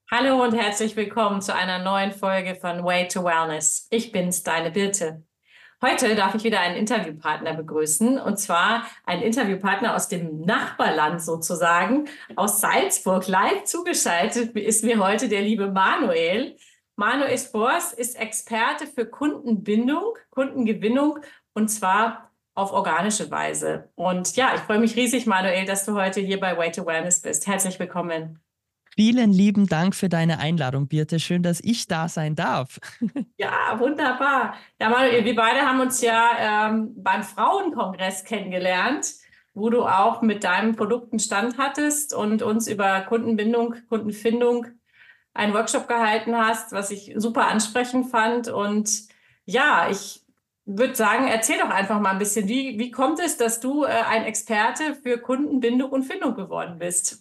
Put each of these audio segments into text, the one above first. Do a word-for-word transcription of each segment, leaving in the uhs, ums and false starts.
Hallo und herzlich willkommen zu einer neuen Folge von Way to Wellness. Ich bin's, deine Birte. Heute darf ich wieder einen Interviewpartner begrüßen, und zwar einen Interviewpartner aus dem Nachbarland sozusagen, aus Salzburg. Live zugeschaltet ist mir heute der liebe Manuel. Manuel Spors ist Experte für Kundenbindung, Kundengewinnung, und zwar auf organische Weise. Und ja, ich freue mich riesig, Manuel, dass du heute hier bei Way to Wellness bist. Herzlich willkommen. Vielen lieben Dank für deine Einladung, Birte. Schön, dass ich da sein darf. Ja, wunderbar. Ja, Manuel, wir beide haben uns ja ähm, beim Frauenkongress kennengelernt, wo du auch mit deinem Produkt einen Stand hattest und uns über Kundenbindung, Kundenfindung einen Workshop gehalten hast, was ich super ansprechend fand. Und ja, ich würde sagen, erzähl doch einfach mal ein bisschen, wie, wie kommt es, dass du äh, ein Experte für Kundenbindung und Findung geworden bist?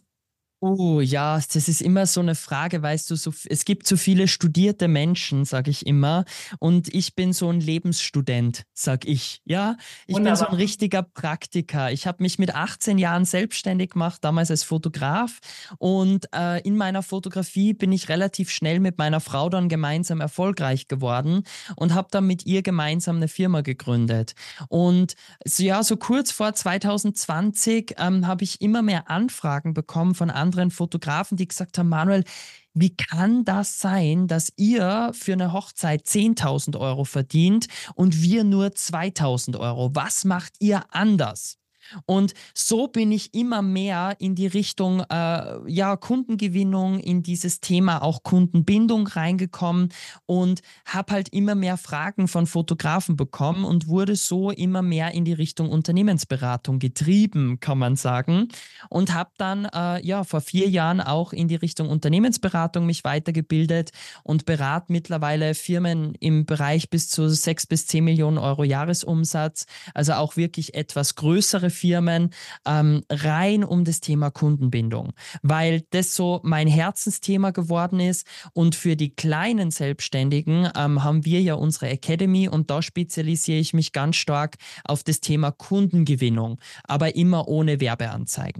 Oh ja, das ist immer so eine Frage, weißt du, so, es gibt so viele studierte Menschen, sage ich immer, und ich bin so ein Lebensstudent, sag ich. Ja, ich bin so ein Wunderbar. richtiger Praktiker. Ich habe mich mit achtzehn Jahren selbstständig gemacht, damals als Fotograf, und äh, in meiner Fotografie bin ich relativ schnell mit meiner Frau dann gemeinsam erfolgreich geworden und habe dann mit ihr gemeinsam eine Firma gegründet. Und so, ja, so kurz vor zwanzig zwanzig ähm, habe ich immer mehr Anfragen bekommen von anderen Fotografen, die gesagt haben: Manuel, wie kann das sein, dass ihr für eine Hochzeit zehntausend Euro verdient und wir nur zweitausend Euro? Was macht ihr anders? Und so bin ich immer mehr in die Richtung äh, ja, Kundengewinnung, in dieses Thema auch Kundenbindung reingekommen und habe halt immer mehr Fragen von Fotografen bekommen und wurde so immer mehr in die Richtung Unternehmensberatung getrieben, kann man sagen. Und habe dann äh, ja vor vier Jahren auch in die Richtung Unternehmensberatung mich weitergebildet und berate mittlerweile Firmen im Bereich bis zu sechs bis zehn Millionen Euro Jahresumsatz, also auch wirklich etwas größere Firmen, ähm, rein um das Thema Kundenbindung, weil das so mein Herzensthema geworden ist. Und für die kleinen Selbstständigen ähm, haben wir ja unsere Academy, und da spezialisiere ich mich ganz stark auf das Thema Kundengewinnung, aber immer ohne Werbeanzeigen.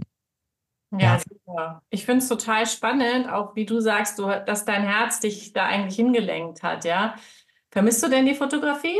Ja, Ja. super. Ich finde es total spannend, auch wie du sagst, du, dass dein Herz dich da eigentlich hingelenkt hat, ja. Vermisst du denn die Fotografie?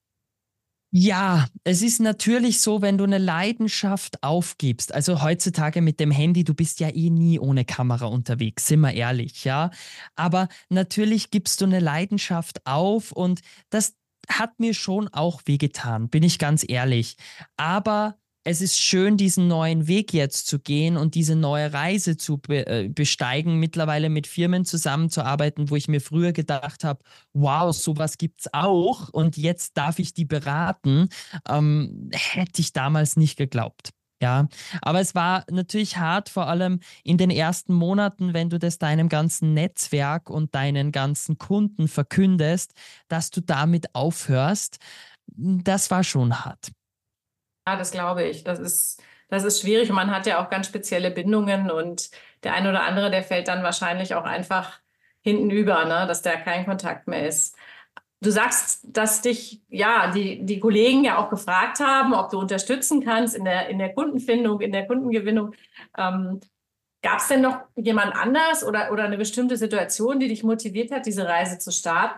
Ja, es ist natürlich so, wenn du eine Leidenschaft aufgibst, also heutzutage mit dem Handy, du bist ja eh nie ohne Kamera unterwegs, sind wir ehrlich, ja. Aber natürlich gibst du eine Leidenschaft auf, und das hat mir schon auch wehgetan, bin ich ganz ehrlich. Aber es ist schön, diesen neuen Weg jetzt zu gehen und diese neue Reise zu be äh, besteigen, mittlerweile mit Firmen zusammenzuarbeiten, wo ich mir früher gedacht habe: wow, sowas gibt's auch und jetzt darf ich die beraten, ähm, hätte ich damals nicht geglaubt. Ja, aber es war natürlich hart, vor allem in den ersten Monaten, wenn du das deinem ganzen Netzwerk und deinen ganzen Kunden verkündest, dass du damit aufhörst. Das war schon hart. Ja, das glaube ich. Das ist, das ist schwierig, und man hat ja auch ganz spezielle Bindungen, und der eine oder andere, der fällt dann wahrscheinlich auch einfach hinten über, ne, dass da kein Kontakt mehr ist. Du sagst, dass dich ja die, die Kollegen ja auch gefragt haben, ob du unterstützen kannst in der, in der Kundenfindung, in der Kundengewinnung. Ähm, Gab es denn noch jemand anders oder, oder eine bestimmte Situation, die dich motiviert hat, diese Reise zu starten?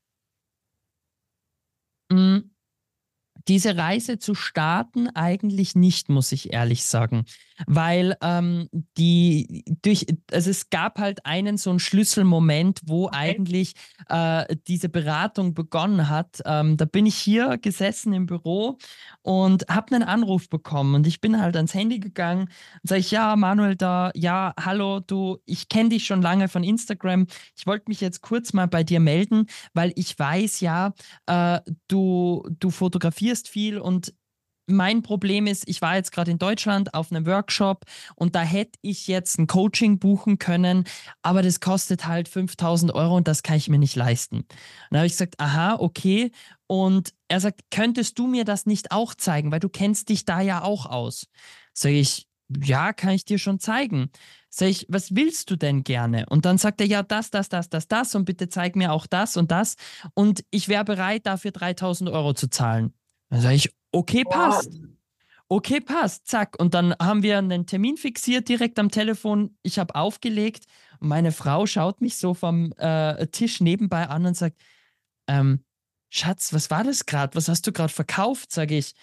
Mm. Diese Reise zu starten eigentlich nicht, muss ich ehrlich sagen, weil ähm, die durch, also es gab halt einen so einen Schlüsselmoment, wo Okay. eigentlich äh, diese Beratung begonnen hat. Ähm, da bin ich hier gesessen im Büro und habe einen Anruf bekommen, und ich bin halt ans Handy gegangen und sage ich: Ja, Manuel da, ja, hallo, du, ich kenne dich schon lange von Instagram. Ich wollte mich jetzt kurz mal bei dir melden, weil ich weiß ja, äh, du, du fotografierst viel, und mein Problem ist, ich war jetzt gerade in Deutschland auf einem Workshop und da hätte ich jetzt ein Coaching buchen können, aber das kostet halt fünftausend Euro und das kann ich mir nicht leisten. Und dann habe ich gesagt: Aha, okay. Und er sagt: Könntest du mir das nicht auch zeigen, weil du kennst dich da ja auch aus? Sag ich: Ja, kann ich dir schon zeigen. Sag ich: Was willst du denn gerne? Und dann sagt er: Ja, das, das, das, das, das, und bitte zeig mir auch das und das, und ich wäre bereit, dafür dreitausend Euro zu zahlen. Dann sage ich: Okay, Wow. passt. Okay, passt, zack. Und dann haben wir einen Termin fixiert direkt am Telefon. Ich habe aufgelegt. Meine Frau schaut mich so vom äh, Tisch nebenbei an und sagt, ähm, Schatz, was war das gerade? Was hast du gerade verkauft? Sage ich,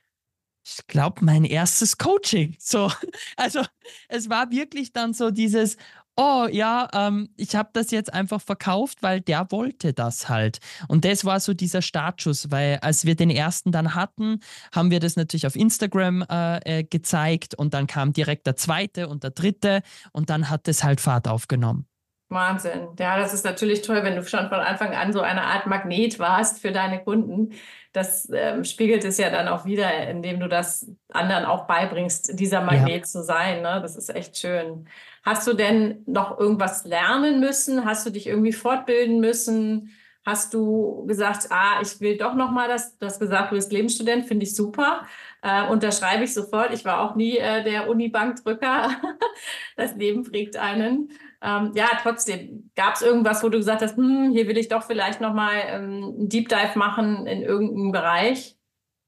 ich glaube, mein erstes Coaching. So, also es war wirklich dann so dieses, oh ja, ähm, ich habe das jetzt einfach verkauft, weil der wollte das halt. Und das war so dieser Startschuss, weil als wir den ersten dann hatten, haben wir das natürlich auf Instagram äh, äh, gezeigt und dann kam direkt der zweite und der dritte und dann hat es halt Fahrt aufgenommen. Wahnsinn. Ja, das ist natürlich toll, wenn du schon von Anfang an so eine Art Magnet warst für deine Kunden. Das ähm, spiegelt es ja dann auch wieder, indem du das anderen auch beibringst, dieser Ja. Magnet zu sein. Ne? Das ist echt schön. Hast du denn noch irgendwas lernen müssen? Hast du dich irgendwie fortbilden müssen? Hast du gesagt, ah, ich will doch noch mal das, du hast gesagt, du bist Lebensstudent, finde ich super. Äh, unterschreibe ich sofort. Ich war auch nie äh, der Unibankdrücker. Das Leben prägt einen. Ähm, ja, trotzdem, gab es irgendwas, wo du gesagt hast, hm, hier will ich doch vielleicht nochmal ähm, einen Deep Dive machen in irgendeinem Bereich?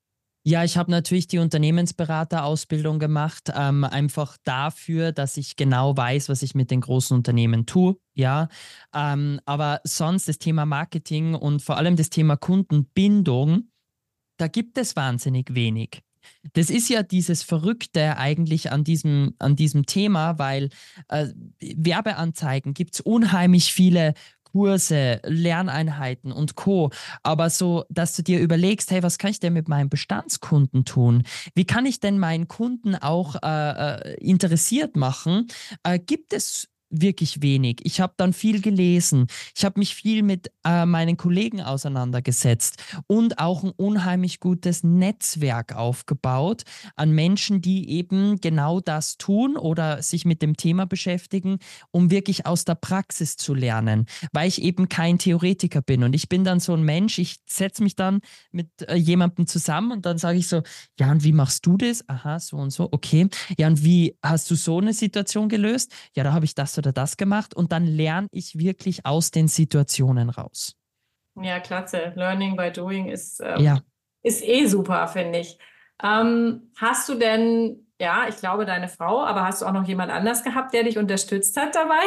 Ja, ich habe natürlich die Unternehmensberaterausbildung gemacht, ähm, einfach dafür, dass ich genau weiß, was ich mit den großen Unternehmen tue. Ja, ähm, aber sonst das Thema Marketing und vor allem das Thema Kundenbindung, da gibt es wahnsinnig wenig. Das ist ja dieses Verrückte eigentlich an diesem, an diesem Thema, weil äh, Werbeanzeigen gibt es unheimlich viele Kurse, Lerneinheiten und Co. Aber so, dass du dir überlegst, hey, was kann ich denn mit meinen Bestandskunden tun? Wie kann ich denn meinen Kunden auch äh, äh, interessiert machen? Äh, gibt es wirklich wenig. Ich habe dann viel gelesen. Ich habe mich viel mit äh, meinen Kollegen auseinandergesetzt und auch ein unheimlich gutes Netzwerk aufgebaut an Menschen, die eben genau das tun oder sich mit dem Thema beschäftigen, um wirklich aus der Praxis zu lernen, weil ich eben kein Theoretiker bin. Und ich bin dann so ein Mensch, ich setze mich dann mit äh, jemandem zusammen und dann sage ich so, ja, und wie machst du das? Aha, so und so, okay. Ja, und wie hast du so eine Situation gelöst? Ja, da habe ich das oder das gemacht und dann lerne ich wirklich aus den Situationen raus. Ja, klasse. Learning by doing ist, ähm, Ja. ist eh super, finde ich. Ähm, hast du denn, ja, ich glaube, deine Frau, aber hast du auch noch jemand anders gehabt, der dich unterstützt hat dabei?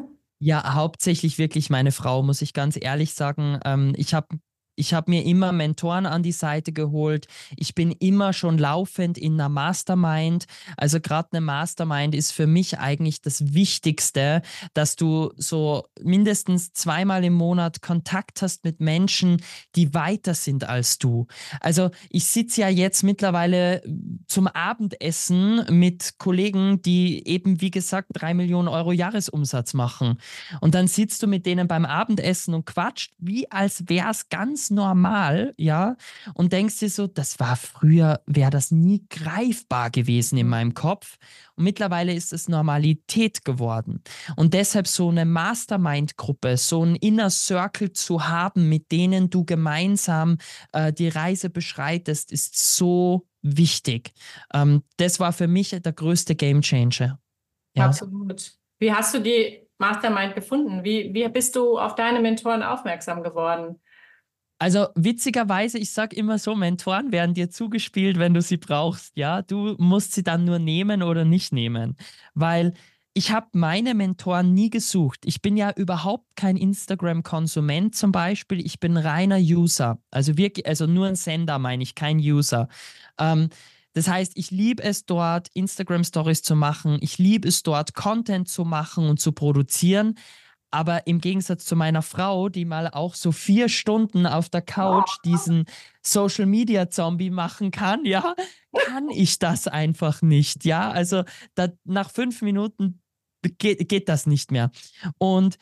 Ja, hauptsächlich wirklich meine Frau, muss ich ganz ehrlich sagen. Ähm, ich habe ich hab mir immer Mentoren an die Seite geholt. Ich bin immer schon laufend in einer Mastermind. Also gerade eine Mastermind ist für mich eigentlich das Wichtigste, dass du so mindestens zweimal im Monat Kontakt hast mit Menschen, die weiter sind als du. Also ich sitze ja jetzt mittlerweile zum Abendessen mit Kollegen, die eben, wie gesagt, drei Millionen Euro Jahresumsatz machen. Und dann sitzt du mit denen beim Abendessen und quatscht, wie als wäre es ganz normal, ja, und denkst dir so, das war früher, wäre das nie greifbar gewesen in meinem Kopf. Und mittlerweile ist es Normalität geworden. Und deshalb so eine Mastermind-Gruppe, so ein Inner Circle zu haben, mit denen du gemeinsam äh, die Reise beschreitest, ist so wichtig. Ähm, das war für mich der größte Gamechanger. Ja. Absolut. Wie hast du die Mastermind gefunden? Wie, wie bist du auf deine Mentoren aufmerksam geworden? Also witzigerweise, ich sage immer so, Mentoren werden dir zugespielt, wenn du sie brauchst. Ja, du musst sie dann nur nehmen oder nicht nehmen, weil ich habe meine Mentoren nie gesucht. Ich bin ja überhaupt kein Instagram-Konsument zum Beispiel. Ich bin reiner User. Also wirklich, also nur ein Sender meine ich, kein User. Ähm, das heißt, ich liebe es dort, Instagram-Stories zu machen. Ich liebe es dort, Content zu machen und zu produzieren. Aber im Gegensatz zu meiner Frau, die mal auch so vier Stunden auf der Couch diesen Social Media Zombie machen kann, ja, kann ich das einfach nicht. Ja, also da, nach fünf Minuten geht, geht das nicht mehr. Und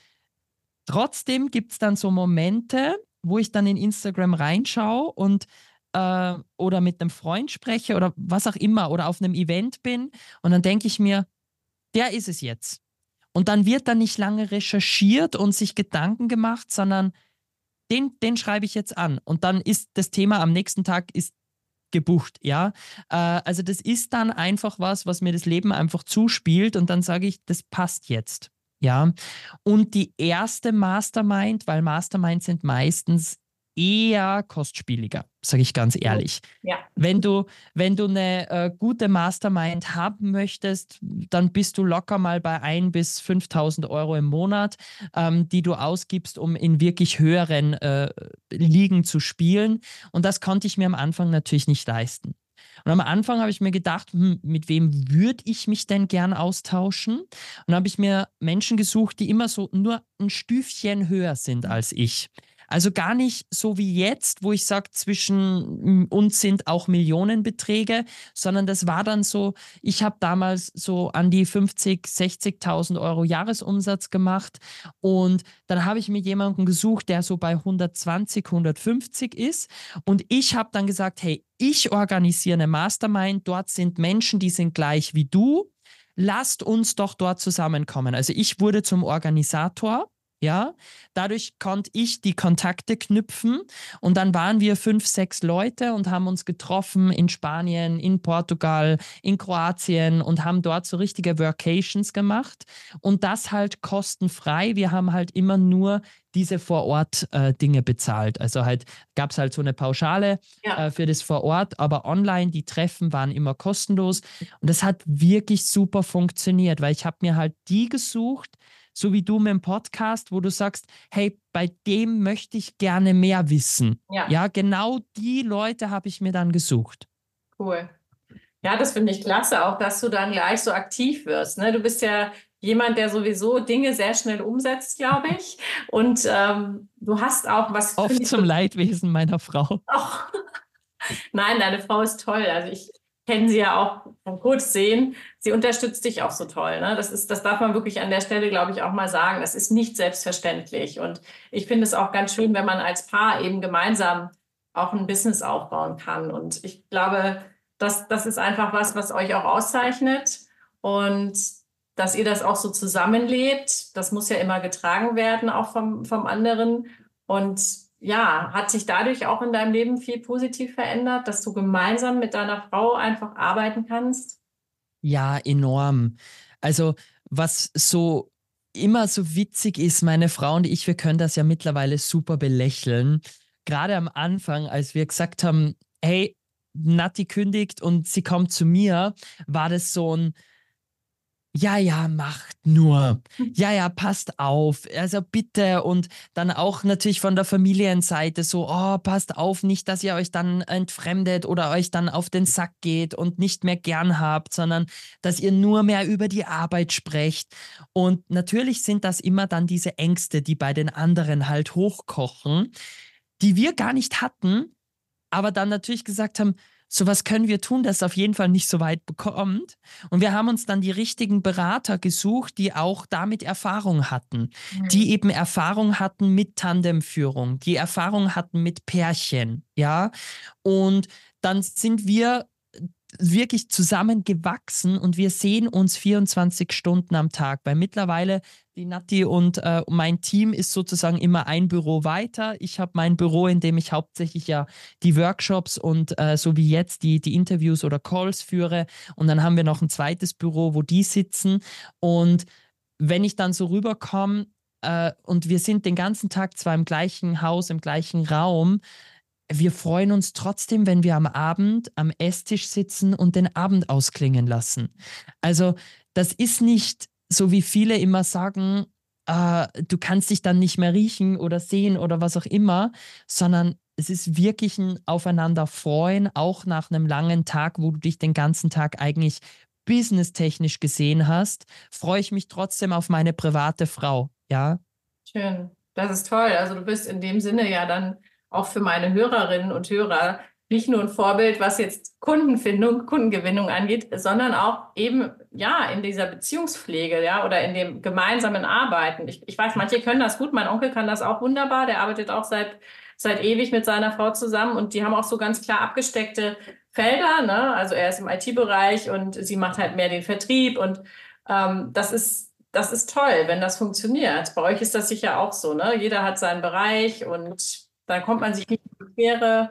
trotzdem gibt es dann so Momente, wo ich dann in Instagram reinschaue und äh, oder mit einem Freund spreche oder was auch immer oder auf einem Event bin und dann denke ich mir, der ist es jetzt. Und dann wird dann nicht lange recherchiert und sich Gedanken gemacht, sondern den, den schreibe ich jetzt an. Und dann ist das Thema am nächsten Tag ist gebucht, ja. Äh, also das ist dann einfach was, was mir das Leben einfach zuspielt und dann sage ich, das passt jetzt, ja. Und die erste Mastermind, weil Masterminds sind meistens eher kostspieliger, sage ich ganz ehrlich. Ja. Wenn du, wenn du eine äh, gute Mastermind haben möchtest, dann bist du locker mal bei ein bis fünftausend Euro im Monat, ähm, die du ausgibst, um in wirklich höheren äh, Ligen zu spielen. Und das konnte ich mir am Anfang natürlich nicht leisten. Und am Anfang habe ich mir gedacht, hm, mit wem würde ich mich denn gern austauschen? Und dann habe ich mir Menschen gesucht, die immer so nur ein Stüfchen höher sind als ich. Also gar nicht so wie jetzt, wo ich sage, zwischen uns sind auch Millionenbeträge, sondern das war dann so, ich habe damals so an die fünfzig, sechzigtausend Euro Jahresumsatz gemacht und dann habe ich mir jemanden gesucht, der so bei hundertzwanzig, hundertfünfzig ist und ich habe dann gesagt, hey, ich organisiere eine Mastermind, dort sind Menschen, die sind gleich wie du, lasst uns doch dort zusammenkommen. Also ich wurde zum Organisator. Ja, dadurch konnte ich die Kontakte knüpfen und dann waren wir fünf, sechs Leute und haben uns getroffen in Spanien, in Portugal, in Kroatien und haben dort so richtige Workations gemacht und das halt kostenfrei. Wir haben halt immer nur diese Vor-Ort-Dinge äh, bezahlt. Also halt gab es halt so eine Pauschale Ja. äh, für das vor Ort, aber online, die Treffen waren immer kostenlos und das hat wirklich super funktioniert, weil ich habe mir halt die gesucht, so wie du mit dem Podcast, wo du sagst, hey, bei dem möchte ich gerne mehr wissen. Ja. Ja, genau die Leute habe ich mir dann gesucht. Cool. Ja, das finde ich klasse, auch dass du dann gleich so aktiv wirst. Ne? Du bist ja jemand, der sowieso Dinge sehr schnell umsetzt, glaube ich. Und ähm, du hast auch was. Oft zum Leidwesen meiner Frau. Ach, nein, deine Frau ist toll. Also ich kenne sie ja auch von kurz sehen. Sie unterstützt dich auch so toll. Ne? Das ist, das darf man wirklich an der Stelle, glaube ich, auch mal sagen. Das ist nicht selbstverständlich. Und ich finde es auch ganz schön, wenn man als Paar eben gemeinsam auch ein Business aufbauen kann. Und ich glaube, das, das ist einfach was, was euch auch auszeichnet. Und dass ihr das auch so zusammenlebt, das muss ja immer getragen werden, auch vom, vom anderen. Und ja, hat sich dadurch auch in deinem Leben viel positiv verändert, dass du gemeinsam mit deiner Frau einfach arbeiten kannst? Ja, enorm. Also, was so immer so witzig ist, meine Frau und ich, wir können das ja mittlerweile super belächeln. Gerade am Anfang, als wir gesagt haben, hey, Nati kündigt und sie kommt zu mir, war das so ein, ja, ja, macht nur. Ja, ja, passt auf. Also bitte. Und dann auch natürlich von der Familienseite so, oh, passt auf, nicht, dass ihr euch dann entfremdet oder euch dann auf den Sack geht und nicht mehr gern habt, sondern dass ihr nur mehr über die Arbeit sprecht. Und natürlich sind das immer dann diese Ängste, die bei den anderen halt hochkochen, die wir gar nicht hatten, aber dann natürlich gesagt haben, so was können wir tun, dass es auf jeden Fall nicht so weit bekommt. Und wir haben uns dann die richtigen Berater gesucht, die auch damit Erfahrung hatten, die Mhm. eben Erfahrung hatten mit Tandemführung, die Erfahrung hatten mit Pärchen, ja. Und dann sind wir wirklich zusammengewachsen und wir sehen uns vierundzwanzig Stunden am Tag, weil mittlerweile die Nati und äh, mein Team ist sozusagen immer ein Büro weiter. Ich habe mein Büro, in dem ich hauptsächlich ja die Workshops und äh, so wie jetzt die, die Interviews oder Calls führe und dann haben wir noch ein zweites Büro, wo die sitzen und wenn ich dann so rüberkomme äh, und wir sind den ganzen Tag zwar im gleichen Haus, im gleichen Raum, wir freuen uns trotzdem, wenn wir am Abend am Esstisch sitzen und den Abend ausklingen lassen. Also das ist nicht so, wie viele immer sagen, äh, du kannst dich dann nicht mehr riechen oder sehen oder was auch immer, sondern es ist wirklich ein Aufeinander freuen, auch nach einem langen Tag, wo du dich den ganzen Tag eigentlich businesstechnisch gesehen hast, freue ich mich trotzdem auf meine private Frau, ja. Schön. Das ist toll. Also du bist in dem Sinne ja dann auch für meine Hörerinnen und Hörer nicht nur ein Vorbild, was jetzt Kundenfindung, Kundengewinnung angeht, sondern auch eben, ja, in dieser Beziehungspflege, ja, oder in dem gemeinsamen Arbeiten. Ich, ich weiß, manche können das gut. Mein Onkel kann das auch wunderbar. Der arbeitet auch seit, seit ewig mit seiner Frau zusammen und die haben auch so ganz klar abgesteckte Felder, ne? Also er ist im I T-Bereich und sie macht halt mehr den Vertrieb und ähm, das ist Das ist toll, wenn das funktioniert. Bei euch ist das sicher auch so, ne? Jeder hat seinen Bereich und da kommt man sich nicht in die Quere.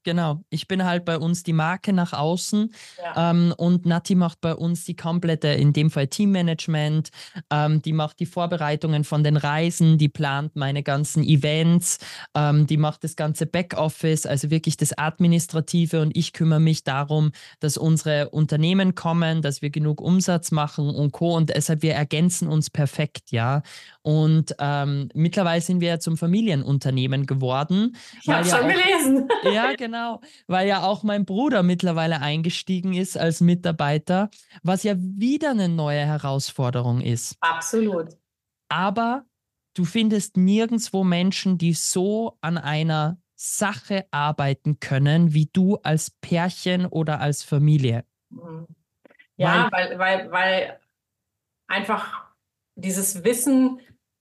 Genau, ich bin halt bei uns die Marke nach außen, Ja. ähm, und Nati macht bei uns die komplette, in dem Fall Teammanagement, ähm, die macht die Vorbereitungen von den Reisen, die plant meine ganzen Events, ähm, die macht das ganze Backoffice, also wirklich das Administrative, und ich kümmere mich darum, dass unsere Unternehmen kommen, dass wir genug Umsatz machen und Co. Und deshalb, wir ergänzen uns perfekt, ja. Und ähm, mittlerweile sind wir ja zum Familienunternehmen geworden, Ich habe weil ja schon auch gelesen. ja, genau, weil ja auch mein Bruder mittlerweile eingestiegen ist als Mitarbeiter, was ja wieder eine neue Herausforderung ist. Absolut. Aber du findest nirgendwo Menschen, die so an einer Sache arbeiten können, wie du als Pärchen oder als Familie. Mhm. Weil, Ja, weil, weil, weil einfach dieses Wissen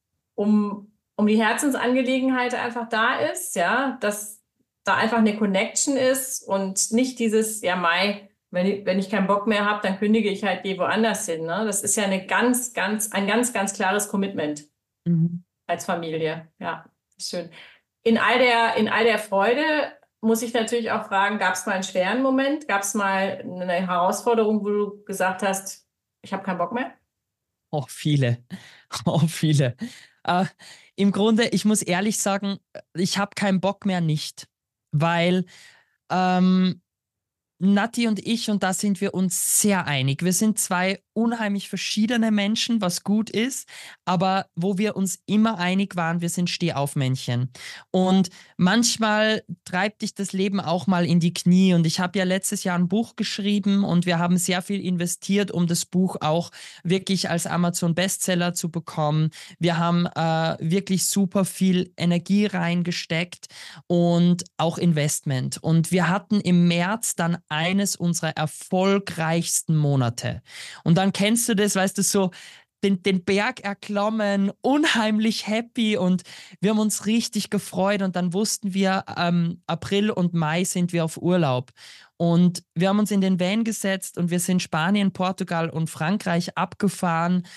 um, um die Herzensangelegenheit einfach da ist, ja, dass da einfach eine Connection ist und nicht dieses, ja, Mai, wenn ich, wenn ich keinen Bock mehr habe, dann kündige ich halt, gehe woanders hin. Ne? Das ist ja eine ganz, ganz, ein ganz, ganz klares Commitment mhm. als Familie. Ja, schön. In all der, in all der Freude muss ich natürlich auch fragen, gab es mal einen schweren Moment? Gab es mal eine Herausforderung, wo du gesagt hast, ich habe keinen Bock mehr? Oh, viele. Oh, viele. Äh, Im Grunde, ich muss ehrlich sagen, ich habe keinen Bock mehr nicht, weil ähm, Nati und ich, und da sind wir uns sehr einig. Wir sind zwei unheimlich verschiedene Menschen, was gut ist, aber wo wir uns immer einig waren, wir sind Stehaufmännchen. Und manchmal treibt dich das Leben auch mal in die Knie. Und ich habe ja letztes Jahr ein Buch geschrieben und wir haben sehr viel investiert, um das Buch auch wirklich als Amazon-Bestseller zu bekommen. Wir haben äh, wirklich super viel Energie reingesteckt und auch Investment. Und wir hatten im März dann eines unserer erfolgreichsten Monate. Und dann kennst du das, weißt du, so den, den Berg erklommen, unheimlich happy, und wir haben uns richtig gefreut, und dann wussten wir, ähm, April und Mai sind wir auf Urlaub. Und wir haben uns in den Van gesetzt und wir sind Spanien, Portugal und Frankreich abgefahren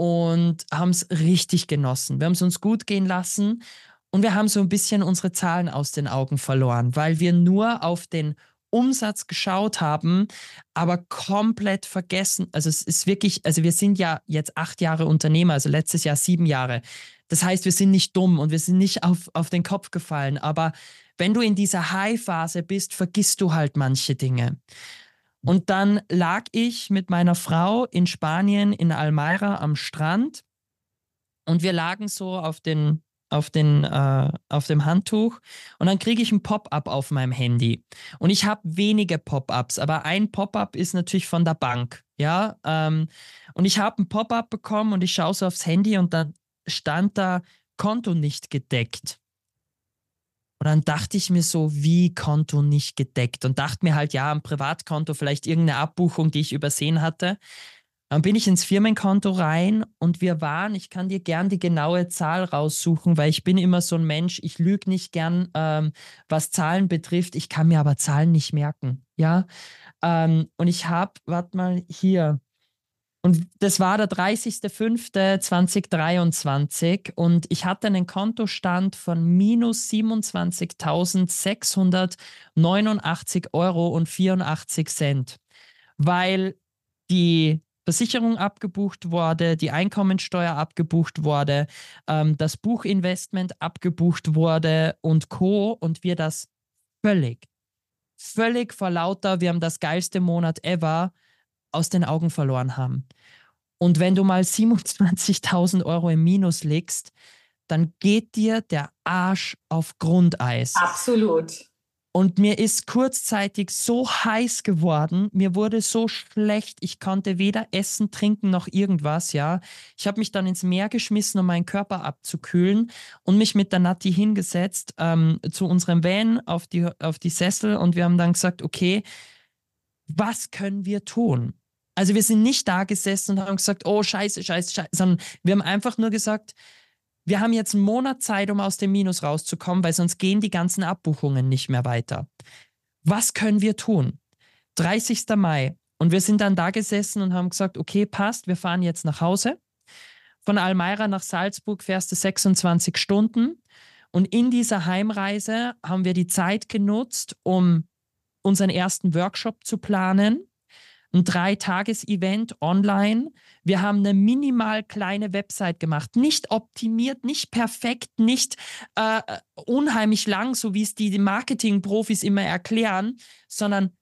und haben es richtig genossen. Wir haben es uns gut gehen lassen. Und wir haben so ein bisschen unsere Zahlen aus den Augen verloren, weil wir nur auf den Umsatz geschaut haben, aber komplett vergessen. Also es ist wirklich, also wir sind ja jetzt acht Jahre Unternehmer, also letztes Jahr sieben Jahre. Das heißt, wir sind nicht dumm und wir sind nicht auf, auf den Kopf gefallen. Aber wenn du in dieser High-Phase bist, vergisst du halt manche Dinge. Und dann lag ich mit meiner Frau in Spanien, in Almeida am Strand, und wir lagen so auf den, auf den, äh, auf dem Handtuch, und dann kriege ich ein Pop-up auf meinem Handy. Und ich habe wenige Pop-ups, aber ein Pop-up ist natürlich von der Bank, ja. Ähm, und ich habe ein Pop-up bekommen und ich schaue so aufs Handy und dann stand da Konto nicht gedeckt. Und dann dachte ich mir so, wie Konto nicht gedeckt? Und dachte mir halt, ja, ein Privatkonto, vielleicht irgendeine Abbuchung, die ich übersehen hatte. Dann bin ich ins Firmenkonto rein und wir waren, ich kann dir gern die genaue Zahl raussuchen, weil ich bin immer so ein Mensch, ich lüge nicht gern, ähm, was Zahlen betrifft. Ich kann mir aber Zahlen nicht merken, ja. Ähm, und ich habe, warte mal, hier. Und das war der dreißigster fünfter zweitausenddreiundzwanzig, und ich hatte einen Kontostand von minus siebenundzwanzigtausendsechshundertneunundachtzig Euro und vierundachtzig Cent, weil die Versicherung abgebucht wurde, die Einkommensteuer abgebucht wurde, ähm, das Buchinvestment abgebucht wurde und Co. Und wir das völlig, völlig vor lauter, wir haben das geilste Monat ever, aus den Augen verloren haben. Und wenn du mal siebenundzwanzigtausend Euro im Minus liegst, dann geht dir der Arsch auf Grundeis. Absolut. Und mir ist kurzzeitig so heiß geworden, mir wurde so schlecht, ich konnte weder essen, trinken noch irgendwas, ja. Ich habe mich dann ins Meer geschmissen, um meinen Körper abzukühlen, und mich mit der Nati hingesetzt ähm, zu unserem Van auf die, auf die Sessel, und wir haben dann gesagt, okay, was können wir tun? Also wir sind nicht da gesessen und haben gesagt, oh scheiße, scheiße, scheiße, sondern wir haben einfach nur gesagt, wir haben jetzt einen Monat Zeit, um aus dem Minus rauszukommen, weil sonst gehen die ganzen Abbuchungen nicht mehr weiter. Was können wir tun? dreißigster Mai. Und wir sind dann da gesessen und haben gesagt, okay, passt, wir fahren jetzt nach Hause. Von Almeida nach Salzburg fährst du sechsundzwanzig Stunden. Und in dieser Heimreise haben wir die Zeit genutzt, um unseren ersten Workshop zu planen. Ein Drei-Tages-Event online. Wir haben eine minimal kleine Website gemacht. Nicht optimiert, nicht perfekt, nicht äh, unheimlich lang, so wie es die Marketing-Profis immer erklären, sondern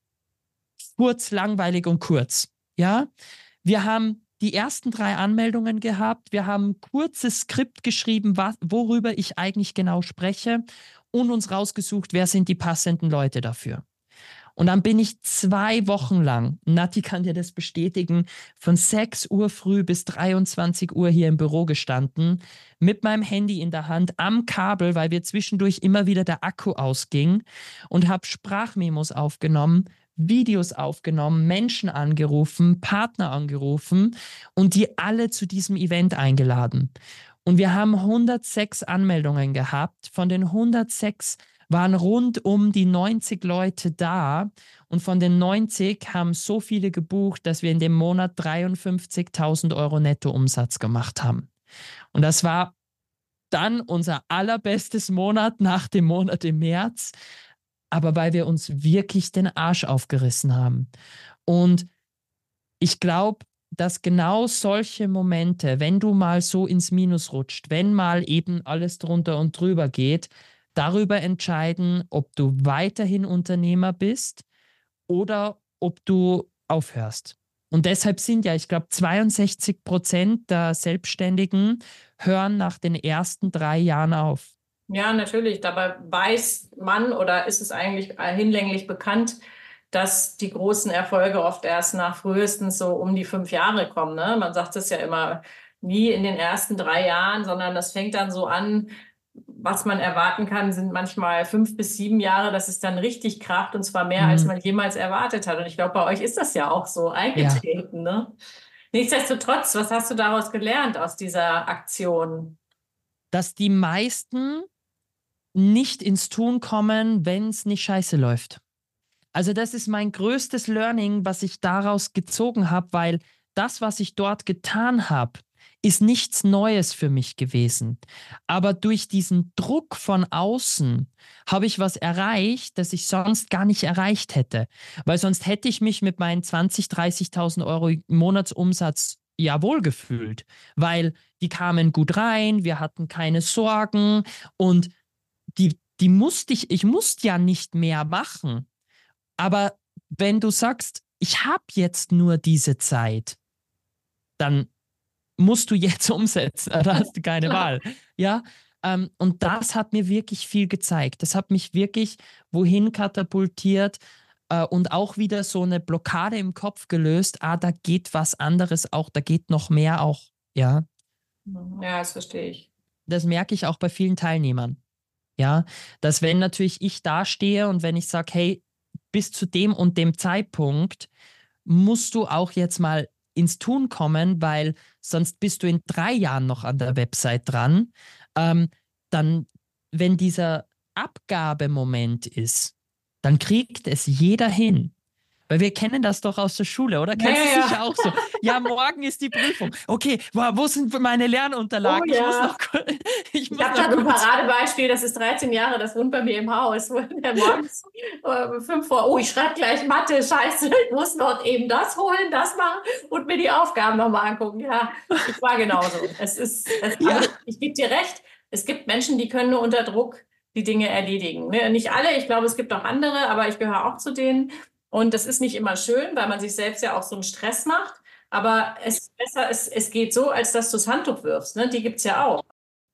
kurz, langweilig und kurz. Ja? Wir haben die ersten drei Anmeldungen gehabt. Wir haben ein kurzes Skript geschrieben, was, worüber ich eigentlich genau spreche und uns rausgesucht, wer sind die passenden Leute dafür. Und dann bin ich zwei Wochen lang, Nati kann dir das bestätigen, von sechs Uhr früh bis dreiundzwanzig Uhr hier im Büro gestanden, mit meinem Handy in der Hand, am Kabel, weil wir zwischendurch immer wieder der Akku ausging, und habe Sprachmemos aufgenommen, Videos aufgenommen, Menschen angerufen, Partner angerufen und die alle zu diesem Event eingeladen. Und wir haben hundertsechs Anmeldungen gehabt. Von den hundertsechs waren rund um die neunzig Leute da, und von den neunzig haben so viele gebucht, dass wir in dem Monat dreiundfünfzigtausend Euro Nettoumsatz gemacht haben. Und das war dann unser allerbestes Monat nach dem Monat im März, aber weil wir uns wirklich den Arsch aufgerissen haben. Und ich glaube, dass genau solche Momente, wenn du mal so ins Minus rutscht, wenn mal eben alles drunter und drüber geht, darüber entscheiden, ob du weiterhin Unternehmer bist oder ob du aufhörst. Und deshalb sind ja, ich glaube, zweiundsechzig Prozent der Selbstständigen hören nach den ersten drei Jahren auf. Ja, natürlich. Dabei weiß man oder ist es eigentlich hinlänglich bekannt, dass die großen Erfolge oft erst nach frühestens so um die fünf Jahre kommen. Ne? Man sagt es ja immer nie in den ersten drei Jahren, sondern das fängt dann so an. Was man erwarten kann, sind manchmal fünf bis sieben Jahre. Das ist dann richtig Kraft, und zwar mehr, mhm. als man jemals erwartet hat. Und ich glaube, bei euch ist das ja auch so eingetreten. Ja. Ne? Nichtsdestotrotz, was hast du daraus gelernt aus dieser Aktion? Dass die meisten nicht ins Tun kommen, wenn es nicht scheiße läuft. Also das ist mein größtes Learning, was ich daraus gezogen habe, weil das, was ich dort getan habe, ist nichts Neues für mich gewesen. Aber durch diesen Druck von außen habe ich was erreicht, das ich sonst gar nicht erreicht hätte. Weil sonst hätte ich mich mit meinen zwanzigtausend, dreißigtausend Euro Monatsumsatz ja wohlgefühlt. Weil die kamen gut rein, wir hatten keine Sorgen und die, die musste ich, ich musste ja nicht mehr machen. Aber wenn du sagst, ich habe jetzt nur diese Zeit, dann musst du jetzt umsetzen, da hast du keine Wahl. Ja, ähm, und das hat mir wirklich viel gezeigt. Das hat mich wirklich wohin katapultiert äh, und auch wieder so eine Blockade im Kopf gelöst. Ah, da geht was anderes auch, da geht noch mehr auch. Ja, ja, das verstehe ich. Das merke ich auch bei vielen Teilnehmern. Ja, dass wenn natürlich ich dastehe und wenn ich sage, hey, bis zu dem und dem Zeitpunkt musst du auch jetzt mal ins Tun kommen, weil sonst bist du in drei Jahren noch an der Website dran. Ähm, dann, wenn dieser Abgabemoment ist, dann kriegt es jeder hin. Weil wir kennen das doch aus der Schule, oder? Ja, Kennst du ja, sicher ja. auch so? Ja, morgen ist die Prüfung. Okay, wo sind meine Lernunterlagen? Oh, ja. Ich muss noch, ich Ich muss habe noch da so ein kurz... Paradebeispiel, das ist dreizehn Jahre, das wohnt bei mir im Haus. Der morgens äh, fünf vor, oh, ich schreibe gleich Mathe, scheiße, ich muss noch eben das holen, das machen und mir die Aufgaben nochmal angucken. Ja, ich war genauso. Es ist, es, Ja. aber ich gebe dir recht, es gibt Menschen, die können nur unter Druck die Dinge erledigen. Ne? Nicht alle, ich glaube, es gibt auch andere, aber ich gehöre auch zu denen. Und das ist nicht immer schön, weil man sich selbst ja auch so einen Stress macht. Aber es ist besser, es, es geht so, als dass du das Handtuch wirfst. Ne? Die gibt es ja auch.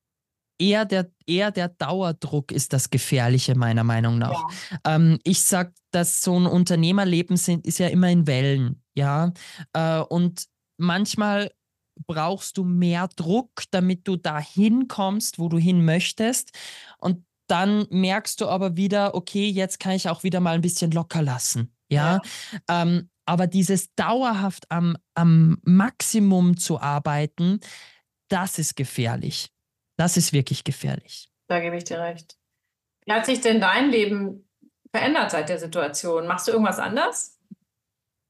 Eher der, eher der Dauerdruck ist das Gefährliche, meiner Meinung nach. Ja. Ähm, ich sage, dass so ein Unternehmerleben sind, ist ja immer in Wellen. Ja? Äh, und manchmal brauchst du mehr Druck, damit du dahin kommst, wo du hin möchtest. Und dann merkst du aber wieder, okay, jetzt kann ich auch wieder mal ein bisschen locker lassen. Ja, ja. Ähm, aber dieses dauerhaft am, am Maximum zu arbeiten, das ist gefährlich. Das ist wirklich gefährlich. Da gebe ich dir recht. Wie hat sich denn dein Leben verändert seit der Situation? Machst du irgendwas anders?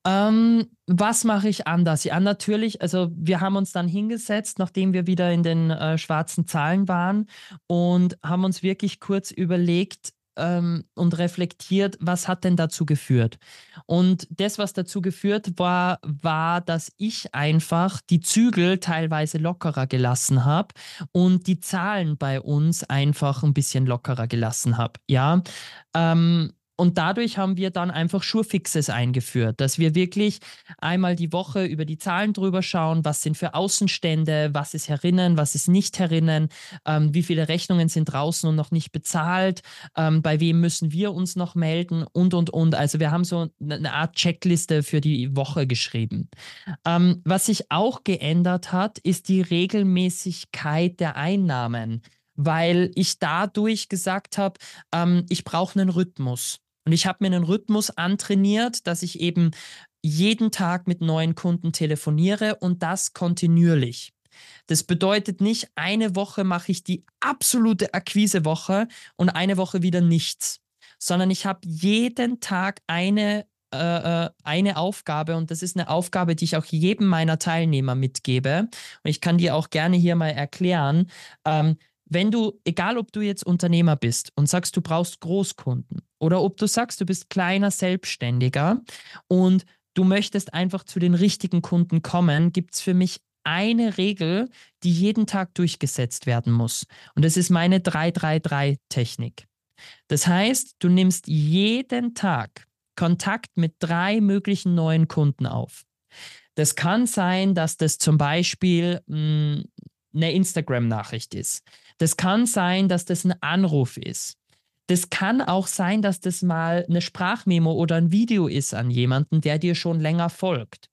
Ähm, was mache ich anders? Ja, natürlich, also wir haben uns dann hingesetzt, nachdem wir wieder in den äh, schwarzen Zahlen waren und haben uns wirklich kurz überlegt ähm, und reflektiert, was hat denn dazu geführt? Und das, was dazu geführt war, war, dass ich einfach die Zügel teilweise lockerer gelassen habe und die Zahlen bei uns einfach ein bisschen lockerer gelassen habe. Ja, ähm, und dadurch haben wir dann einfach Surefixes eingeführt, dass wir wirklich einmal die Woche über die Zahlen drüber schauen, was sind für Außenstände, was ist herinnen, was ist nicht herinnen, ähm, wie viele Rechnungen sind draußen und noch nicht bezahlt, ähm, bei wem müssen wir uns noch melden und, und, und. Also wir haben so eine Art Checkliste für die Woche geschrieben. Ähm, was sich auch geändert hat, ist die Regelmäßigkeit der Einnahmen, weil ich dadurch gesagt habe, ähm, ich brauche einen Rhythmus. Und ich habe mir einen Rhythmus antrainiert, dass ich eben jeden Tag mit neuen Kunden telefoniere und das kontinuierlich. Das bedeutet nicht, eine Woche mache ich die absolute Akquisewoche und eine Woche wieder nichts, sondern ich habe jeden Tag eine, äh, äh, eine Aufgabe und das ist eine Aufgabe, die ich auch jedem meiner Teilnehmer mitgebe. Und ich kann dir auch gerne hier mal erklären, ähm, wenn du, egal ob du jetzt Unternehmer bist und sagst, du brauchst Großkunden oder ob du sagst, du bist kleiner Selbstständiger und du möchtest einfach zu den richtigen Kunden kommen, gibt es für mich eine Regel, die jeden Tag durchgesetzt werden muss. Und das ist meine drei drei drei Technik. Das heißt, du nimmst jeden Tag Kontakt mit drei möglichen neuen Kunden auf. Das kann sein, dass das zum Beispiel mh, eine Instagram-Nachricht ist. Das kann sein, dass das ein Anruf ist. Das kann auch sein, dass das mal eine Sprachmemo oder ein Video ist an jemanden, der dir schon länger folgt.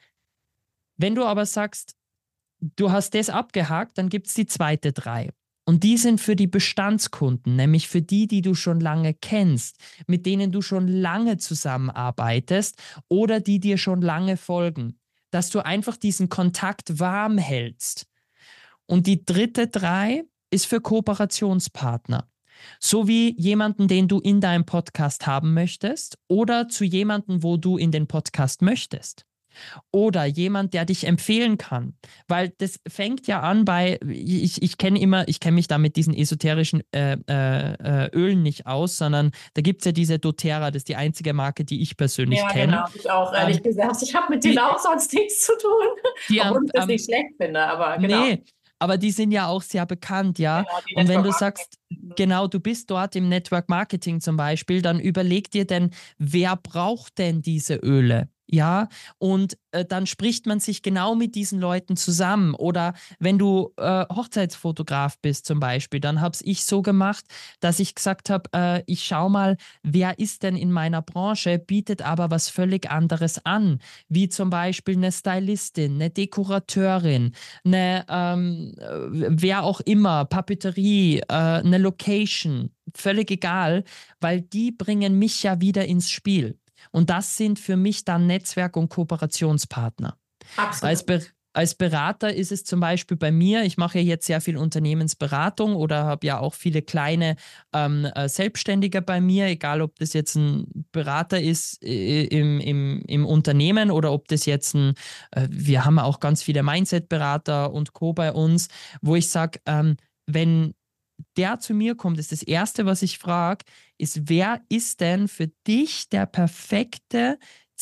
Wenn du aber sagst, du hast das abgehakt, dann gibt es die zweite drei. Und die sind für die Bestandskunden, nämlich für die, die du schon lange kennst, mit denen du schon lange zusammenarbeitest oder die dir schon lange folgen. Dass du einfach diesen Kontakt warm hältst. Und die dritte drei ist für Kooperationspartner. So wie jemanden, den du in deinem Podcast haben möchtest oder zu jemandem, wo du in den Podcast möchtest. Oder jemand, der dich empfehlen kann. Weil das fängt ja an bei, ich, ich kenne immer, ich kenne mich da mit diesen esoterischen äh, äh, Ölen nicht aus, sondern da gibt es ja diese doTERRA, das ist die einzige Marke, die ich persönlich Ja, kenne. genau, ich auch, ehrlich Ähm, gesagt. Ich habe mit denen die, auch sonst nichts zu tun, die obwohl am, ich das am nicht schlecht finde, aber genau, Nee, aber die sind ja auch sehr bekannt, ja. genau, die Und wenn Network du Marketing. sagst, genau, du bist dort im Network Marketing zum Beispiel, dann überleg dir denn, wer braucht denn diese Öle? Ja, und äh, dann spricht man sich genau mit diesen Leuten zusammen. Oder wenn du äh, Hochzeitsfotograf bist zum Beispiel, dann habe ich so gemacht, dass ich gesagt habe, äh, ich schaue mal, wer ist denn in meiner Branche, bietet aber was völlig anderes an, wie zum Beispiel eine Stylistin, eine Dekorateurin, eine, ähm, wer auch immer, Papeterie, äh, eine Location, völlig egal, weil die bringen mich ja wieder ins Spiel. Und das sind für mich dann Netzwerk- und Kooperationspartner. Als, Absolut. Be als Berater ist es zum Beispiel bei mir, ich mache ja jetzt sehr viel Unternehmensberatung oder habe ja auch viele kleine ähm, äh, Selbstständige bei mir, egal ob das jetzt ein Berater ist äh, im, im, im Unternehmen oder ob das jetzt ein, äh, wir haben auch ganz viele Mindset-Berater und Co. bei uns, wo ich sage, ähm, wenn der zu mir kommt, ist das Erste, was ich frage, ist, wer ist denn für dich der perfekte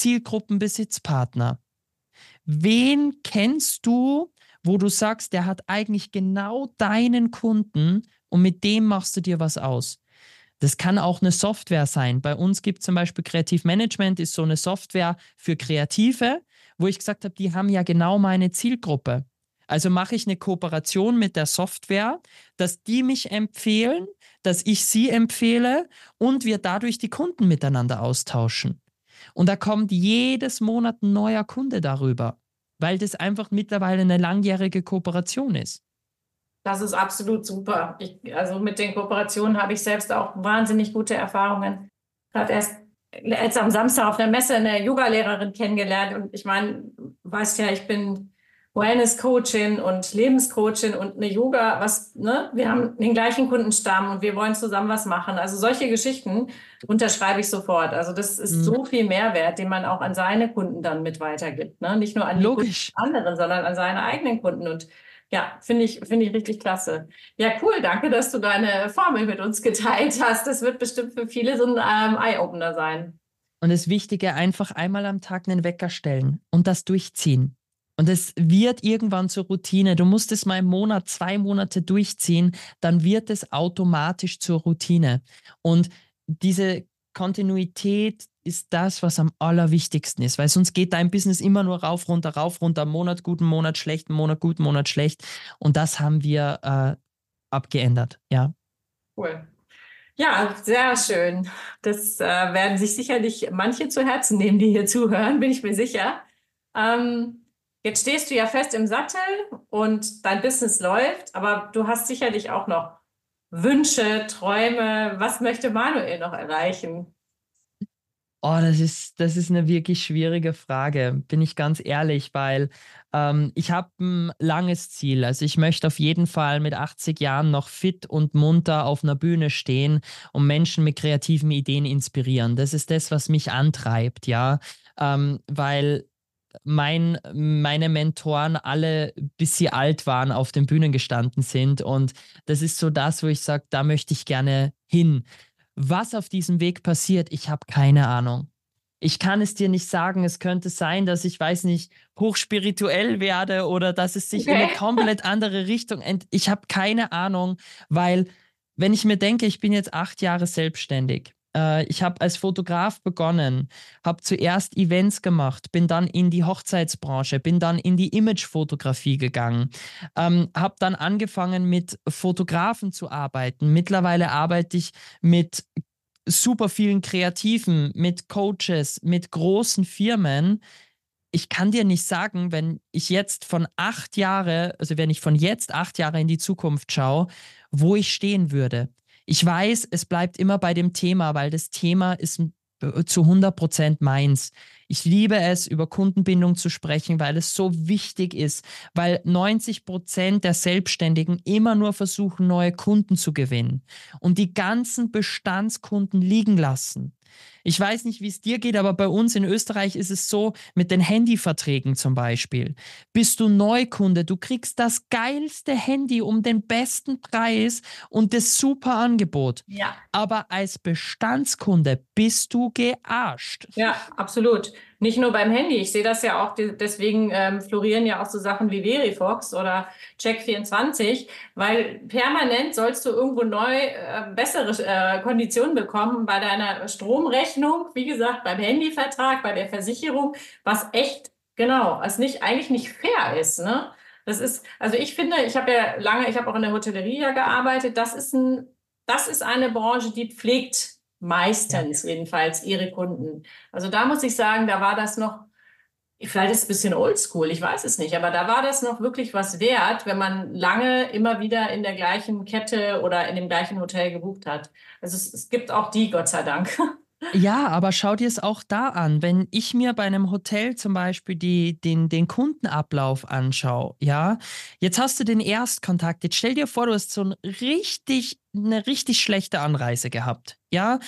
Zielgruppenbesitzpartner? Wen kennst du, wo du sagst, der hat eigentlich genau deinen Kunden und mit dem machst du dir was aus? Das kann auch eine Software sein. Bei uns gibt es zum Beispiel Kreativmanagement, ist so eine Software für Kreative, wo ich gesagt habe, die haben ja genau meine Zielgruppe. Also mache ich eine Kooperation mit der Software, dass die mich empfehlen, dass ich sie empfehle und wir dadurch die Kunden miteinander austauschen. Und da kommt jedes Monat ein neuer Kunde darüber, weil das einfach mittlerweile eine langjährige Kooperation ist. Das ist absolut super. Ich, also mit den Kooperationen habe ich selbst auch wahnsinnig gute Erfahrungen. Gerade erst jetzt am Samstag auf der Messe eine Yoga-Lehrerin kennengelernt und ich meine, weißt ja, ich bin Wellness-Coachin und Lebenscoachin und eine Yoga, was, ne, wir haben den gleichen Kundenstamm und wir wollen zusammen was machen. Also solche Geschichten unterschreibe ich sofort. Also das ist Mhm. so viel Mehrwert, den man auch an seine Kunden dann mit weitergibt, ne? Nicht nur an die Kunden Logisch. anderen, sondern an seine eigenen Kunden. Und ja, finde ich, finde ich richtig klasse. Ja, cool. Danke, dass du deine Formel mit uns geteilt hast. Das wird bestimmt für viele so ein ähm, Eye-Opener sein. Und das Wichtige, einfach einmal am Tag einen Wecker stellen und das durchziehen. Und es wird irgendwann zur Routine. Du musst es mal im Monat, zwei Monate durchziehen, dann wird es automatisch zur Routine. Und diese Kontinuität ist das, was am allerwichtigsten ist, weil sonst geht dein Business immer nur rauf, runter, rauf, runter, Monat guten Monat schlecht, Monat guten Monat schlecht. Und das haben wir äh, abgeändert, ja. Cool. Ja, sehr schön. Das äh, werden sich sicherlich manche zu Herzen nehmen, die hier zuhören, bin ich mir sicher. Ähm, jetzt stehst du ja fest im Sattel und dein Business läuft, aber du hast sicherlich auch noch Wünsche, Träume. Was möchte Manuel noch erreichen? Oh, das ist, das ist eine wirklich schwierige Frage, bin ich ganz ehrlich, weil ähm, ich habe ein langes Ziel. Also ich möchte auf jeden Fall mit achtzig Jahren noch fit und munter auf einer Bühne stehen und Menschen mit kreativen Ideen inspirieren. Das ist das, was mich antreibt, ja, ähm, weil mein, meine Mentoren alle, bis sie alt waren, auf den Bühnen gestanden sind und das ist so das, wo ich sage, da möchte ich gerne hin. Was auf diesem Weg passiert, ich habe keine Ahnung. Ich kann es dir nicht sagen. Es könnte sein, dass ich, weiß nicht, hochspirituell werde oder dass es sich in eine Okay. komplett andere Richtung ent. Ich habe keine Ahnung, weil, wenn ich mir denke, ich bin jetzt acht Jahre selbstständig. Äh, ich habe als Fotograf begonnen, habe zuerst Events gemacht, bin dann in die Hochzeitsbranche, bin dann in die Imagefotografie gegangen, ähm, habe dann angefangen mit Fotografen zu arbeiten. Mittlerweile arbeite ich mit super vielen Kreativen, mit Coaches, mit großen Firmen. Ich kann dir nicht sagen, wenn ich jetzt von acht Jahre, also wenn ich von jetzt acht Jahre in die Zukunft schaue, wo ich stehen würde. Ich weiß, es bleibt immer bei dem Thema, weil das Thema ist zu hundert Prozent meins. Ich liebe es, über Kundenbindung zu sprechen, weil es so wichtig ist, weil neunzig Prozent der Selbstständigen immer nur versuchen, neue Kunden zu gewinnen und die ganzen Bestandskunden liegen lassen. Ich weiß nicht, wie es dir geht, aber bei uns in Österreich ist es so, mit den Handyverträgen zum Beispiel. Bist du Neukunde, du kriegst das geilste Handy um den besten Preis und das super Angebot. Ja. Aber als Bestandskunde bist du gearscht. Ja, absolut. Nicht nur beim Handy. Ich sehe das ja auch, de- deswegen ähm, florieren ja auch so Sachen wie Verifox oder Check vierundzwanzig, weil permanent sollst du irgendwo neu äh, bessere äh, Konditionen bekommen bei deiner Stromrechnung, wie gesagt, beim Handyvertrag, bei der Versicherung, was echt, genau, was nicht, eigentlich nicht fair ist, ne? Das ist, also ich finde, ich habe ja lange, ich habe auch in der Hotellerie ja gearbeitet, das ist ein, das ist eine Branche, die pflegt Ja. meistens jedenfalls ihre Kunden. Also da muss ich sagen, da war das noch, vielleicht ist es ein bisschen oldschool, ich weiß es nicht, aber da war das noch wirklich was wert, wenn man lange immer wieder in der gleichen Kette oder in dem gleichen Hotel gebucht hat. Also es, es gibt auch die, Gott sei Dank. Ja, aber schau dir es auch da an. Wenn ich mir bei einem Hotel zum Beispiel die, den, den Kundenablauf anschaue, ja, jetzt hast du den Erstkontakt. Jetzt stell dir vor, du hast so ein richtig, eine richtig schlechte Anreise gehabt. Ja,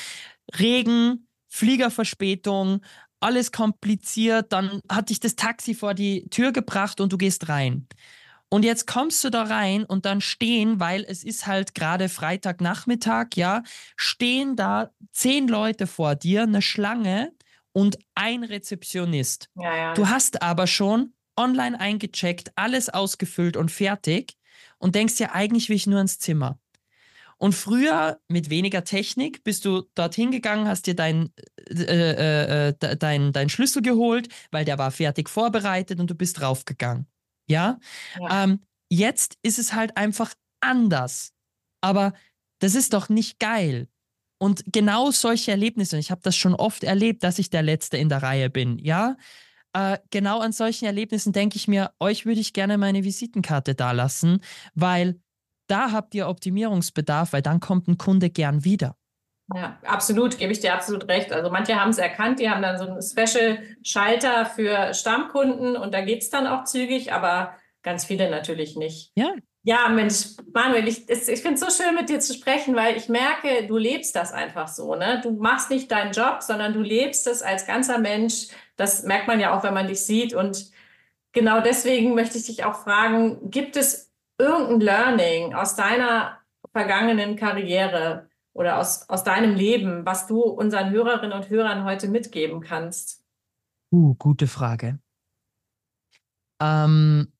Regen, Fliegerverspätung, alles kompliziert. Dann hat dich das Taxi vor die Tür gebracht und du gehst rein. Und jetzt kommst du da rein und dann stehen, weil es ist halt gerade Freitagnachmittag, ja, stehen da zehn Leute vor dir, eine Schlange und ein Rezeptionist. Ja, ja, Du das, hast aber schon online eingecheckt, alles ausgefüllt und fertig und denkst dir, eigentlich will ich nur ins Zimmer. Und früher mit weniger Technik bist du dorthin gegangen, hast dir dein, äh, äh, äh, dein, dein Schlüssel geholt, weil der war fertig vorbereitet und du bist draufgegangen. Ja? ja. Ähm, Jetzt ist es halt einfach anders. Aber das ist doch nicht geil. Und genau solche Erlebnisse, und ich habe das schon oft erlebt, dass ich der Letzte in der Reihe bin, ja. Äh, genau an solchen Erlebnissen denke ich mir, euch würde ich gerne meine Visitenkarte dalassen, weil da habt ihr Optimierungsbedarf, weil dann kommt ein Kunde gern wieder. Ja, absolut, gebe ich dir absolut recht. Also manche haben es erkannt, die haben dann so einen Special-Schalter für Stammkunden und da geht's dann auch zügig, aber ganz viele natürlich nicht. Ja. Ja, Mensch, Manuel, ich, es- ich finde es so schön, mit dir zu sprechen, weil ich merke, du lebst das einfach so, ne? Du machst nicht deinen Job, sondern du lebst es als ganzer Mensch. Das merkt man ja auch, wenn man dich sieht. Und genau deswegen möchte ich dich auch fragen, gibt es irgendein Learning aus deiner vergangenen Karriere oder aus, aus deinem Leben, was du unseren Hörerinnen und Hörern heute mitgeben kannst? Uh, gute Frage. Ähm,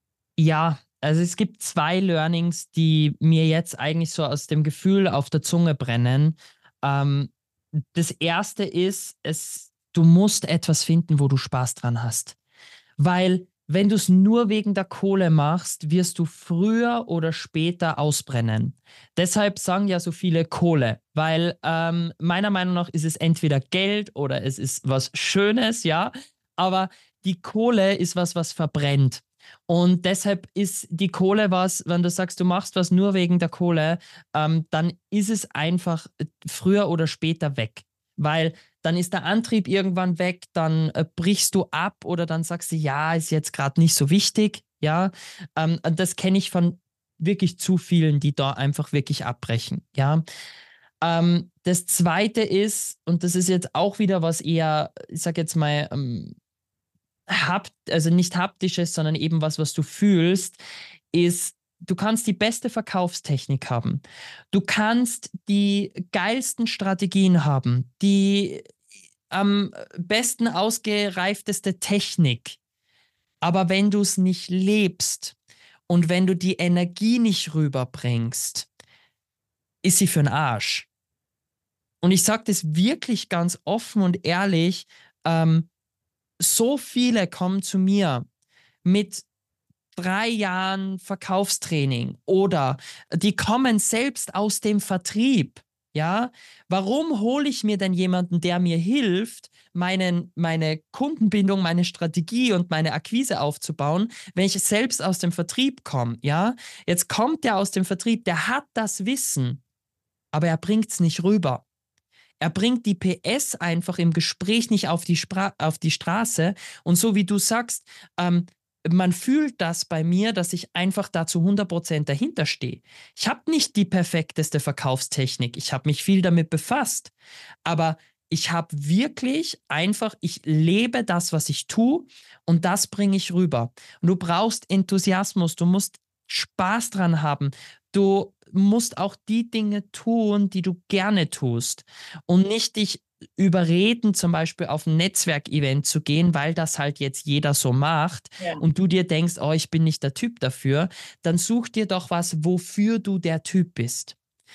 ja, also es gibt zwei Learnings, die mir jetzt eigentlich so aus dem Gefühl auf der Zunge brennen. Ähm, das erste ist, es, du musst etwas finden, wo du Spaß dran hast. Weil wenn du es nur wegen der Kohle machst, wirst du früher oder später ausbrennen. Deshalb sagen ja so viele Kohle, weil ähm, meiner Meinung nach ist es entweder Geld oder es ist was Schönes, ja, aber die Kohle ist was, was verbrennt. Und deshalb ist die Kohle was, wenn du sagst, du machst was nur wegen der Kohle, ähm, dann ist es einfach früher oder später weg. Weil dann ist der Antrieb irgendwann weg, dann äh, brichst du ab oder dann sagst du, ja, ist jetzt gerade nicht so wichtig, ja. Ähm, das kenne ich von wirklich zu vielen, die da einfach wirklich abbrechen, ja. Ähm, das Zweite ist, und das ist jetzt auch wieder was eher, ich sag jetzt mal, ähm, hapt, also nicht haptisches, sondern eben was, was du fühlst, ist, du kannst die beste Verkaufstechnik haben. Du kannst die geilsten Strategien haben, die am besten ausgereifteste Technik. Aber wenn du es nicht lebst und wenn du die Energie nicht rüberbringst, ist sie für den Arsch. Und ich sage das wirklich ganz offen und ehrlich, ähm, so viele kommen zu mir mit drei Jahren Verkaufstraining oder die kommen selbst aus dem Vertrieb. Ja, warum hole ich mir denn jemanden, der mir hilft, meinen, meine Kundenbindung, meine Strategie und meine Akquise aufzubauen, wenn ich selbst aus dem Vertrieb komme? Ja, jetzt kommt der aus dem Vertrieb, der hat das Wissen, aber er bringt es nicht rüber. Er bringt die P S einfach im Gespräch nicht auf die, Spra auf die Straße. Und so wie du sagst, ähm, man fühlt das bei mir, dass ich einfach da zu hundert Prozent dahinter stehe. Ich habe nicht die perfekteste Verkaufstechnik. Ich habe mich viel damit befasst. Aber ich habe wirklich einfach, ich lebe das, was ich tue und das bringe ich rüber. Und du brauchst Enthusiasmus, du musst Spaß dran haben. Du musst auch die Dinge tun, die du gerne tust und nicht dich überreden, zum Beispiel auf ein Netzwerkevent zu gehen, weil das halt jetzt jeder so macht Ja. und du dir denkst, oh, ich bin nicht der Typ dafür, dann such dir doch was, wofür du der Typ bist.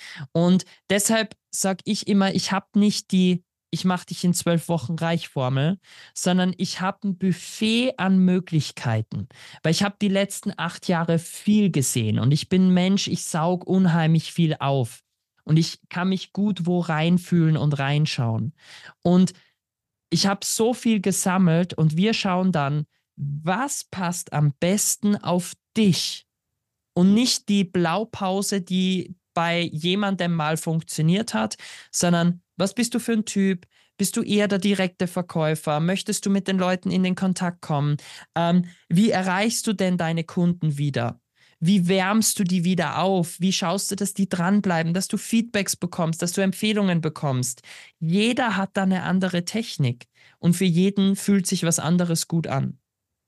Und deshalb sage ich immer, ich habe nicht die, ich mache dich in zwölf Wochen reich Formel, sondern ich habe ein Buffet an Möglichkeiten. Weil ich habe die letzten acht Jahre viel gesehen und ich bin Mensch, ich saug unheimlich viel auf. Und ich kann mich gut wo reinfühlen und reinschauen. Und ich habe so viel gesammelt und wir schauen dann, was passt am besten auf dich? Und nicht die Blaupause, die bei jemandem mal funktioniert hat, sondern was bist du für ein Typ? Bist du eher der direkte Verkäufer? Möchtest du mit den Leuten in den Kontakt kommen? Ähm, wie erreichst du denn deine Kunden wieder? Wie wärmst du die wieder auf? Wie schaust du, dass die dranbleiben, dass du Feedbacks bekommst, dass du Empfehlungen bekommst? Jeder hat da eine andere Technik und für jeden fühlt sich was anderes gut an.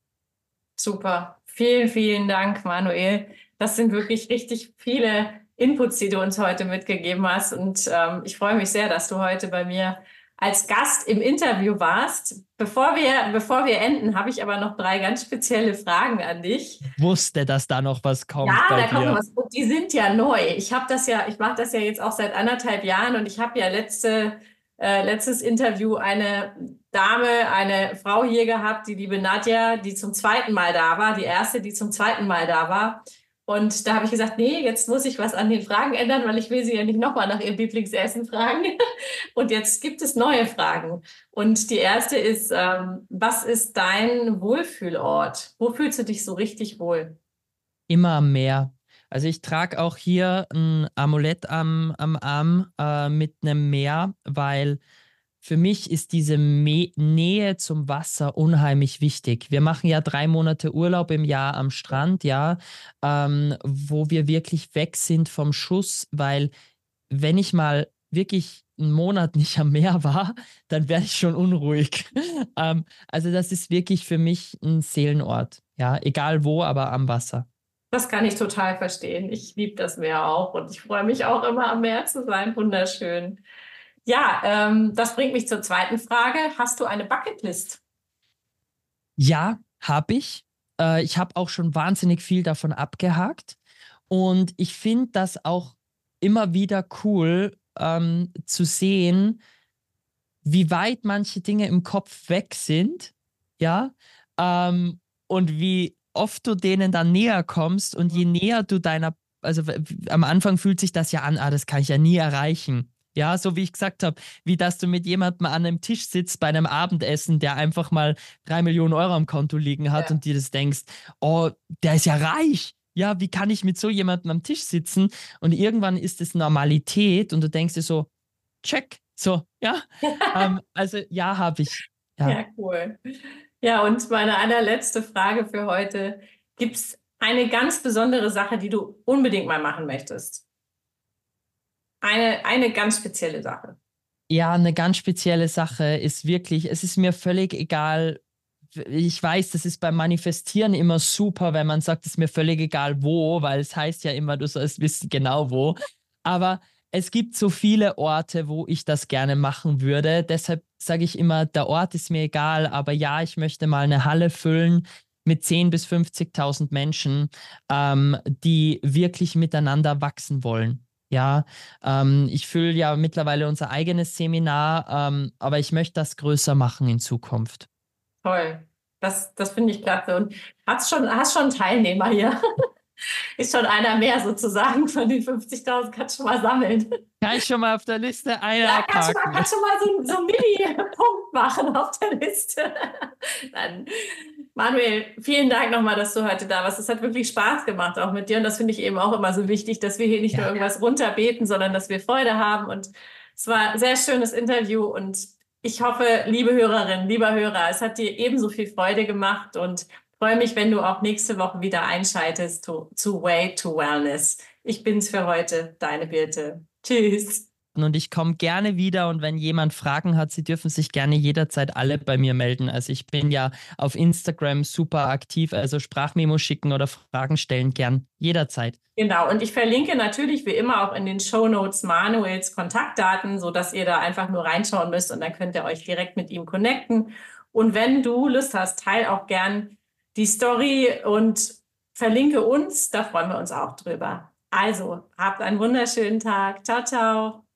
Super. Vielen, vielen Dank, Manuel. Das sind wirklich richtig viele Inputs, die du uns heute mitgegeben hast. Und ähm, ich freue mich sehr, dass du heute bei mir als Gast im Interview warst. Bevor wir, bevor wir enden, habe ich aber noch drei ganz spezielle Fragen an dich. Wusste, dass da noch was kommt Ja, bei da kommt noch dir. was. Und die sind ja neu. Ich habe das ja, ich mache das ja jetzt auch seit anderthalb Jahren und ich habe ja letzte, äh, letztes Interview eine Dame, eine Frau hier gehabt, die liebe Nadja, die zum zweiten Mal da war, die erste, die zum zweiten Mal da war. Und da habe ich gesagt, nee, jetzt muss ich was an den Fragen ändern, weil ich will sie ja nicht nochmal nach ihrem Lieblingsessen fragen. Und jetzt gibt es neue Fragen. Und die erste ist, ähm, was ist dein Wohlfühlort? Wo fühlst du dich so richtig wohl? Immer am Meer. Also ich trage auch hier ein Amulett am, am Arm äh, mit einem Meer, weil für mich ist diese Me Nähe zum Wasser unheimlich wichtig. Wir machen ja drei Monate Urlaub im Jahr am Strand, ja, ähm, wo wir wirklich weg sind vom Schuss, weil wenn ich mal wirklich einen Monat nicht am Meer war, dann werde ich schon unruhig. ähm, also das ist wirklich für mich ein Seelenort. Ja, egal wo, aber am Wasser. Das kann ich total verstehen. Ich liebe das Meer auch und ich freue mich auch immer am Meer zu sein. Wunderschön. Ja, ähm, das bringt mich zur zweiten Frage. Hast du eine Bucketlist? Ja, habe ich. Äh, ich habe auch schon wahnsinnig viel davon abgehakt. Und ich finde das auch immer wieder cool, ähm, zu sehen, wie weit manche Dinge im Kopf weg sind, ja, ähm, und wie oft du denen dann näher kommst und je näher du deiner, also w- w- am Anfang fühlt sich das ja an, ah, das kann ich ja nie erreichen. Ja, so wie ich gesagt habe, wie dass du mit jemandem an einem Tisch sitzt bei einem Abendessen, der einfach mal drei Millionen Euro am Konto liegen hat Ja. und dir das denkst, oh, der ist ja reich. Ja, wie kann ich mit so jemandem am Tisch sitzen? Und irgendwann ist es Normalität und du denkst dir so, check, so, ja. Ähm, also ja, habe ich. Ja. Ja, cool. Ja, und meine allerletzte Frage für heute. Gibt es eine ganz besondere Sache, die du unbedingt mal machen möchtest? Eine, eine ganz spezielle Sache. Ja, eine ganz spezielle Sache ist wirklich, es ist mir völlig egal. Ich weiß, das ist beim Manifestieren immer super, wenn man sagt, es ist mir völlig egal wo, weil es heißt ja immer, du sollst wissen genau wo. Aber es gibt so viele Orte, wo ich das gerne machen würde. Deshalb sage ich immer, der Ort ist mir egal, aber ja, ich möchte mal eine Halle füllen mit zehntausend bis fünfzigtausend Menschen, ähm, die wirklich miteinander wachsen wollen. Ja, ähm, ich fülle ja mittlerweile unser eigenes Seminar, ähm, aber ich möchte das größer machen in Zukunft. Toll. Das, das finde ich klasse. Und hast schon, hast schon Teilnehmer hier? Ist schon einer mehr sozusagen von den fünfzigtausend, kannst schon mal sammeln. Kann ich schon mal auf der Liste eine Ja, kannst du mal, abhaken? kannst du mal so, so einen Mini-Punkt machen auf der Liste. Dann, Manuel, vielen Dank nochmal, dass du heute da warst. Es hat wirklich Spaß gemacht, auch mit dir. Und das finde ich eben auch immer so wichtig, dass wir hier nicht nur Ja. irgendwas runterbeten, sondern dass wir Freude haben. Und es war ein sehr schönes Interview. Und ich hoffe, liebe Hörerinnen, lieber Hörer, es hat dir ebenso viel Freude gemacht und freue mich, wenn du auch nächste Woche wieder einschaltest zu, zu Way to Wellness. Ich bin's für heute, deine Birte. Tschüss. Und ich komme gerne wieder und wenn jemand Fragen hat, sie dürfen sich gerne jederzeit alle bei mir melden. Also ich bin ja auf Instagram super aktiv, also Sprachmemo schicken oder Fragen stellen gern jederzeit. Genau, und ich verlinke natürlich wie immer auch in den Shownotes Manuels Kontaktdaten, sodass ihr da einfach nur reinschauen müsst und dann könnt ihr euch direkt mit ihm connecten. Und wenn du Lust hast, teil auch gern die Story und verlinke uns, da freuen wir uns auch drüber. Also, habt einen wunderschönen Tag. Ciao, ciao.